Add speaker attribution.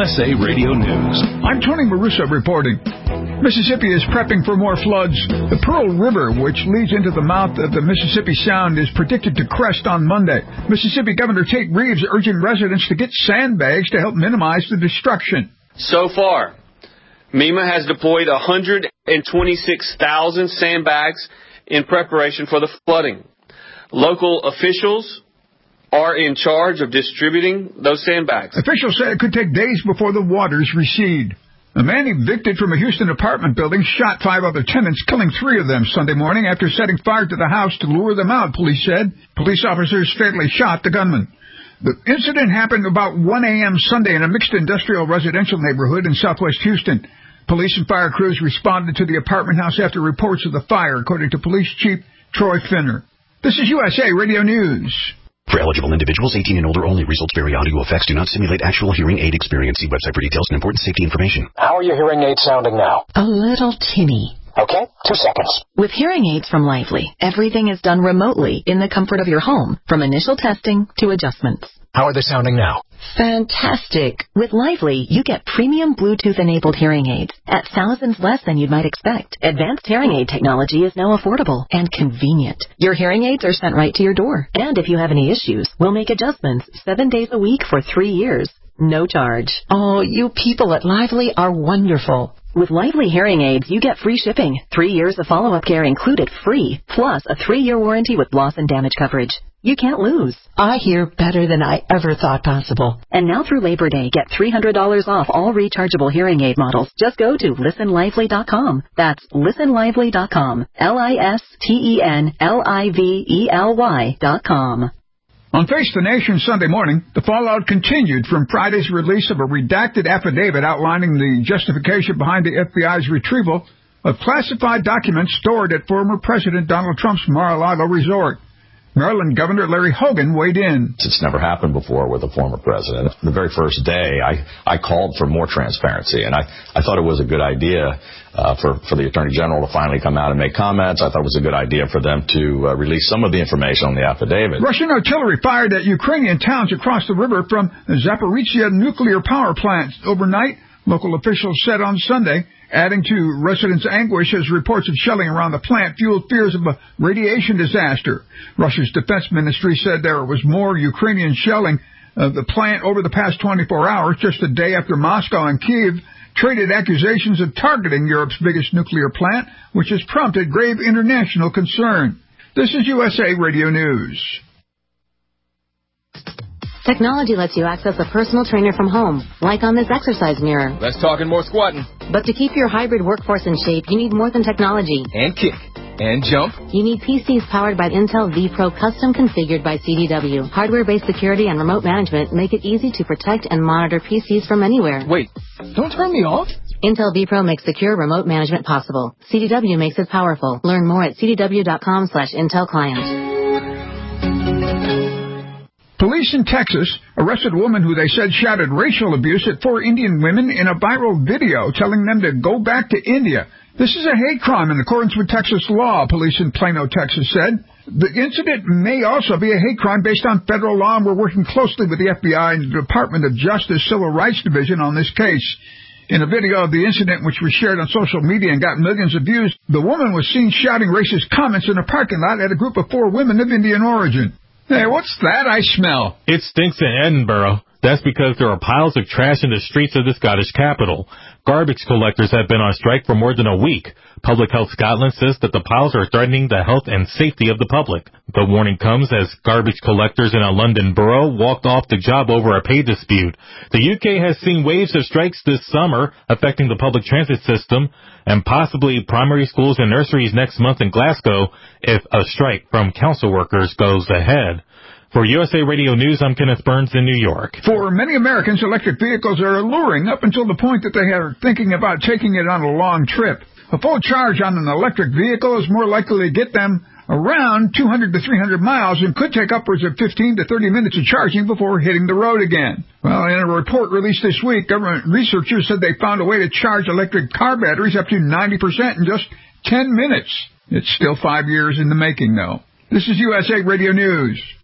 Speaker 1: USA Radio News.
Speaker 2: I'm Tony Maruso reporting. Mississippi is prepping for more floods. The Pearl River, which leads into the mouth of the Mississippi Sound, is predicted to crest on Monday. Mississippi Governor Tate Reeves urging residents to get sandbags to help minimize the destruction.
Speaker 3: So far, MEMA has deployed 126,000 sandbags in preparation for the flooding. Local officials are in charge of distributing those sandbags.
Speaker 2: Officials say it could take days before the waters recede. A man evicted from a Houston apartment building shot 5 other tenants, killing 3 of them Sunday morning after setting fire to the house to lure them out, police said. Police officers fatally shot the gunman. The incident happened about 1 a.m. Sunday in a mixed industrial residential neighborhood in southwest Houston. Police and fire crews responded to the apartment house after reports of the fire, according to Police Chief Troy Finner. This is USA Radio News.
Speaker 4: For eligible individuals, 18 and older only. Results vary. Audio effects do not simulate actual hearing aid experience. See website for details and important safety information.
Speaker 5: How are your hearing aids sounding now?
Speaker 6: A little tinny.
Speaker 5: Okay, 2 seconds.
Speaker 6: With hearing aids from Lively, everything is done remotely in the comfort of your home, from initial testing to adjustments.
Speaker 5: How are they sounding now?
Speaker 6: Fantastic. With Lively, you get premium Bluetooth-enabled hearing aids at thousands less than you might expect. Advanced hearing aid technology is now affordable and convenient. Your hearing aids are sent right to your door. And if you have any issues, we'll make adjustments 7 days a week for 3 years. No charge.
Speaker 7: Oh, you people at Lively are wonderful.
Speaker 6: With Lively hearing aids, you get free shipping, 3 years of follow-up care included free, plus a 3-year warranty with loss and damage coverage. You can't lose.
Speaker 7: I hear better than I ever thought possible.
Speaker 6: And now through Labor Day, get $300 off all rechargeable hearing aid models. Just go to listenlively.com. That's listenlively.com. listenlively.com.
Speaker 2: On Face the Nation Sunday morning, the fallout continued from Friday's release of a redacted affidavit outlining the justification behind the FBI's retrieval of classified documents stored at former President Donald Trump's Mar-a-Lago resort. Maryland Governor Larry Hogan weighed in.
Speaker 8: It's never happened before with a former president. The very first day, I called for more transparency, and I thought it was a good idea for the Attorney General to finally come out and make comments. I thought it was a good idea for them to release some of the information on the affidavit.
Speaker 2: Russian artillery fired at Ukrainian towns across the river from the Zaporizhzhia nuclear power plant overnight, local officials said on Sunday, adding to residents' anguish as reports of shelling around the plant fueled fears of a radiation disaster. Russia's defense ministry said there was more Ukrainian shelling of the plant over the past 24 hours, just a day after Moscow and Kyiv traded accusations of targeting Europe's biggest nuclear plant, which has prompted grave international concern. This is USA Radio News.
Speaker 9: Technology lets you access a personal trainer from home, like on this exercise mirror.
Speaker 10: Less talking, more squatting.
Speaker 9: But to keep your hybrid workforce in shape, you need more than technology.
Speaker 10: And kick. And jump.
Speaker 9: You need PCs powered by Intel vPro, custom configured by CDW. Hardware-based security and remote management make it easy to protect and monitor PCs from anywhere.
Speaker 10: Wait, don't turn me off.
Speaker 9: Intel vPro makes secure remote management possible. CDW makes it powerful. Learn more at cdw.com/Intel Client.
Speaker 2: Police in Texas arrested a woman who they said shouted racial abuse at 4 Indian women in a viral video telling them to go back to India. This is a hate crime in accordance with Texas law, police in Plano, Texas said. The incident may also be a hate crime based on federal law, and we're working closely with the FBI and the Department of Justice Civil Rights Division on this case. In a video of the incident, which was shared on social media and got millions of views, the woman was seen shouting racist comments in a parking lot at a group of 4 women of Indian origin. Hey, what's that I smell?
Speaker 11: It stinks in Edinburgh. That's because there are piles of trash in the streets of the Scottish capital. Garbage collectors have been on strike for more than a week. Public Health Scotland says that the piles are threatening the health and safety of the public. The warning comes as garbage collectors in a London borough walked off the job over a pay dispute. The UK has seen waves of strikes this summer affecting the public transit system and possibly primary schools and nurseries next month in Glasgow if a strike from council workers goes ahead. For USA Radio News, I'm Kenneth Burns in New York.
Speaker 2: For many Americans, electric vehicles are alluring up until the point that they are thinking about taking it on a long trip. A full charge on an electric vehicle is more likely to get them around 200 to 300 miles and could take upwards of 15 to 30 minutes of charging before hitting the road again. Well, in a report released this week, government researchers said they found a way to charge electric car batteries up to 90% in just 10 minutes. It's still 5 years in the making, though. This is USA Radio News.